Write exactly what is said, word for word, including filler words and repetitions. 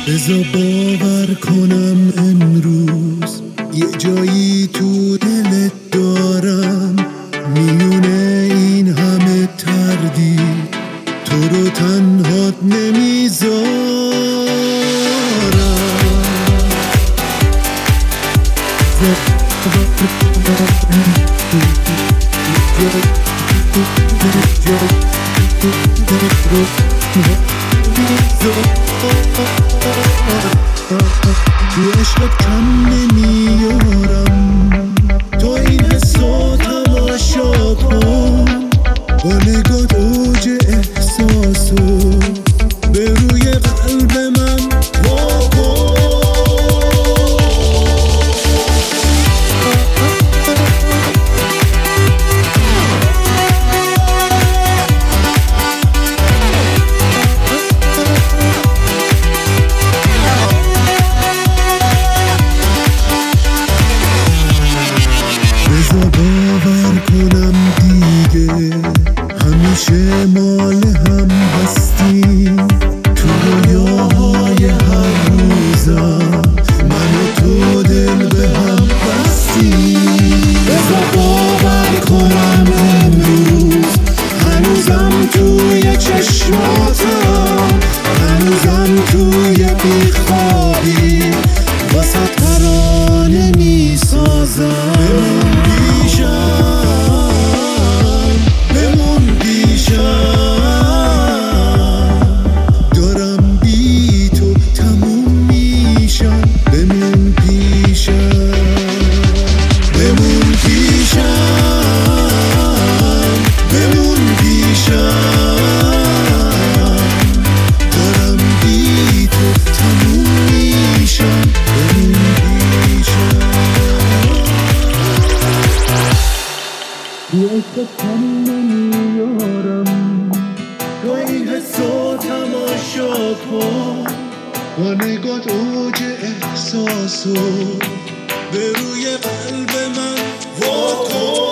بذار باور کنم امروز یه جایی تو دلت دارم، میونه این همه تردید تو رو تنهات نمیذارم. تو عشقت کم نمیارم، تو این حسو تماشا کن، با نگات اوج احساسو به روی قلب من وا کن. بذار باور کنم دیگه همیشه مال هم هستیم، تو رویاهای هر روزم من و تو دل به هم بستیم. بذار باور کنم امروز هنوزم توی چشماتم، هنوزم توی بیخوابی واسه ترانه میسازم. عشقت کم نمیارم، تو این حسو تماشا کن، با نگات اوج احساسو به روی قلب من وا کن.